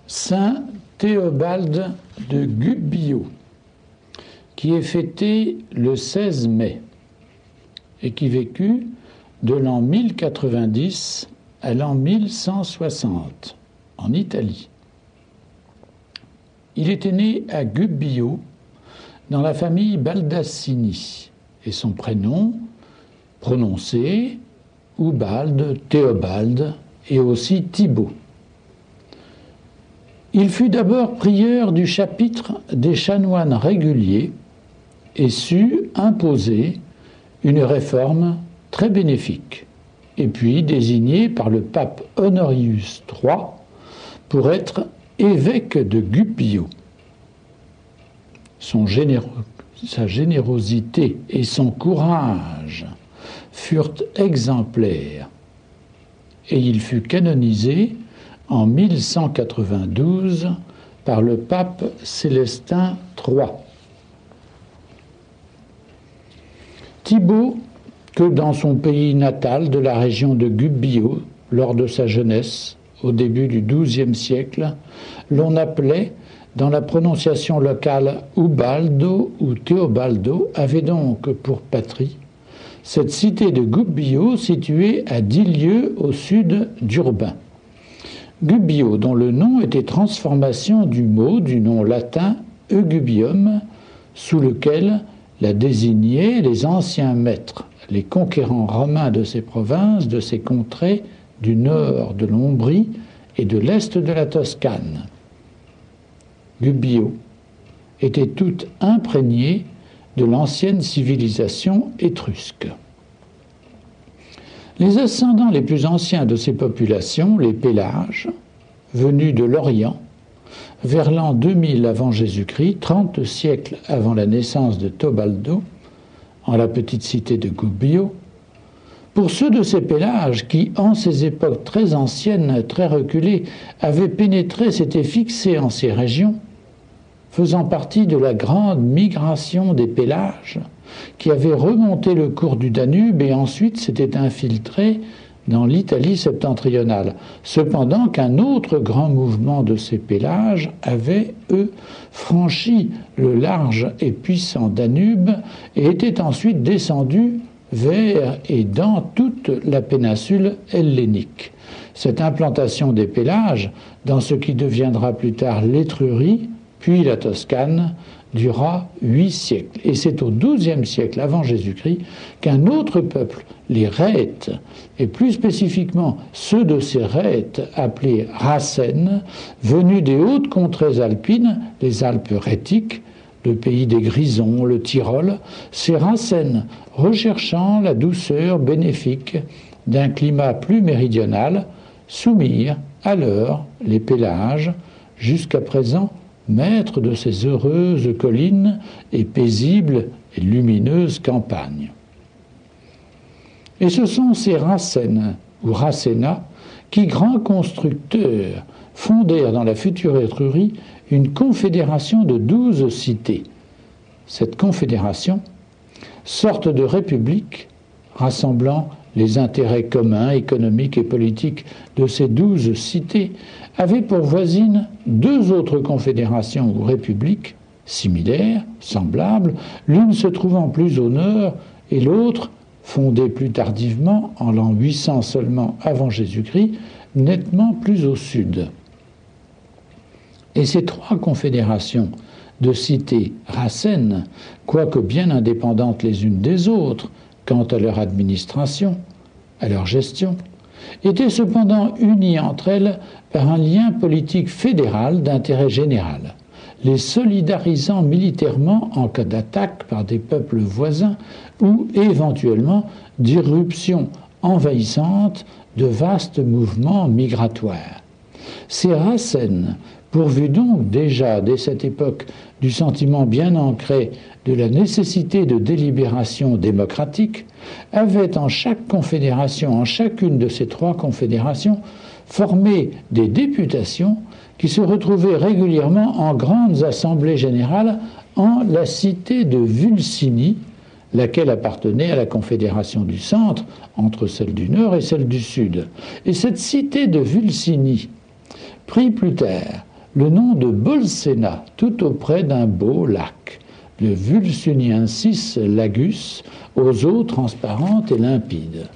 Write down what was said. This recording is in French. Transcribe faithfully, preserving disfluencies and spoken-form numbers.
Saint Théobald de Gubbio, qui est fêté le seize mai et qui vécut de l'an mille quatre-vingt-dix à l'an mille cent soixante en Italie. Il était né à Gubbio dans la famille Baldassini et son prénom prononcé Ubalde, Théobald et aussi Thibaut. Il fut d'abord prieur du chapitre des chanoines réguliers et sut imposer une réforme très bénéfique, et puis désigné par le pape Honorius trois pour être évêque de Gubbio. Son généreux, sa générosité et son courage furent exemplaires, et il fut canonisé en mille cent quatre-vingt-douze par le pape Célestin trois. Thibaut, que dans son pays natal de la région de Gubbio, lors de sa jeunesse, au début du douzième siècle, l'on appelait, dans la prononciation locale, Ubaldo ou Teobaldo, avait donc pour patrie cette cité de Gubbio située à dix lieues au sud d'Urbin. Gubbio, dont le nom était transformation du mot du nom latin Eugubium, sous lequel la désignaient les anciens maîtres, les conquérants romains de ces provinces, de ces contrées du nord de l'Ombrie et de l'est de la Toscane. Gubbio était toute imprégnée de l'ancienne civilisation étrusque. Les ascendants les plus anciens de ces populations, les Pélages, venus de l'Orient, vers l'an deux mille avant Jésus-Christ, trente siècles avant la naissance de Teobaldo, en la petite cité de Gubbio, pour ceux de ces Pélages qui, en ces époques très anciennes, très reculées, avaient pénétré, s'étaient fixés en ces régions, faisant partie de la grande migration des Pélages, qui avait remonté le cours du Danube et ensuite s'était infiltré dans l'Italie septentrionale. Cependant qu'un autre grand mouvement de ces Pélages avait, eux, franchi le large et puissant Danube et était ensuite descendu vers et dans toute la péninsule hellénique. Cette implantation des Pélages, dans ce qui deviendra plus tard l'Étrurie, puis la Toscane, dura huit siècles. Et c'est au douzième siècle avant Jésus-Christ qu'un autre peuple, les Rhétes, et plus spécifiquement ceux de ces Rhétes appelés Racènes, venus des hautes contrées alpines, les Alpes rhétiques, le pays des Grisons, le Tyrol, ces Racènes, recherchant la douceur bénéfique d'un climat plus méridional, soumirent alors les Pélages, jusqu'à présent maître de ces heureuses collines et paisibles et lumineuses campagnes. Et ce sont ces Racènes, ou Racena, qui, grands constructeurs, fondèrent dans la future Étrurie une confédération de douze cités. Cette confédération, sorte de république rassemblant les intérêts communs, économiques et politiques de ces douze cités, avait pour voisine deux autres confédérations ou républiques similaires, semblables, l'une se trouvant plus au nord et l'autre, fondée plus tardivement, en l'an huit cents seulement avant Jésus-Christ, nettement plus au sud. Et ces trois confédérations de cités racènes, quoique bien indépendantes les unes des autres quant à leur administration, à leur gestion, étaient cependant unies entre elles par un lien politique fédéral d'intérêt général, les solidarisant militairement en cas d'attaque par des peuples voisins ou éventuellement d'irruption envahissante de vastes mouvements migratoires. Ces Racènes, pourvus donc déjà dès cette époque du sentiment bien ancré de la nécessité de délibération démocratique, avaient en chaque confédération, en chacune de ces trois confédérations, formé des députations qui se retrouvaient régulièrement en grandes assemblées générales en la cité de Vulcini, laquelle appartenait à la confédération du centre, entre celle du nord et celle du sud. Et cette cité de Vulcini prit plus tard le nom de Bolsena, tout auprès d'un beau lac, le Vulsuniensis lagus, aux eaux transparentes et limpides.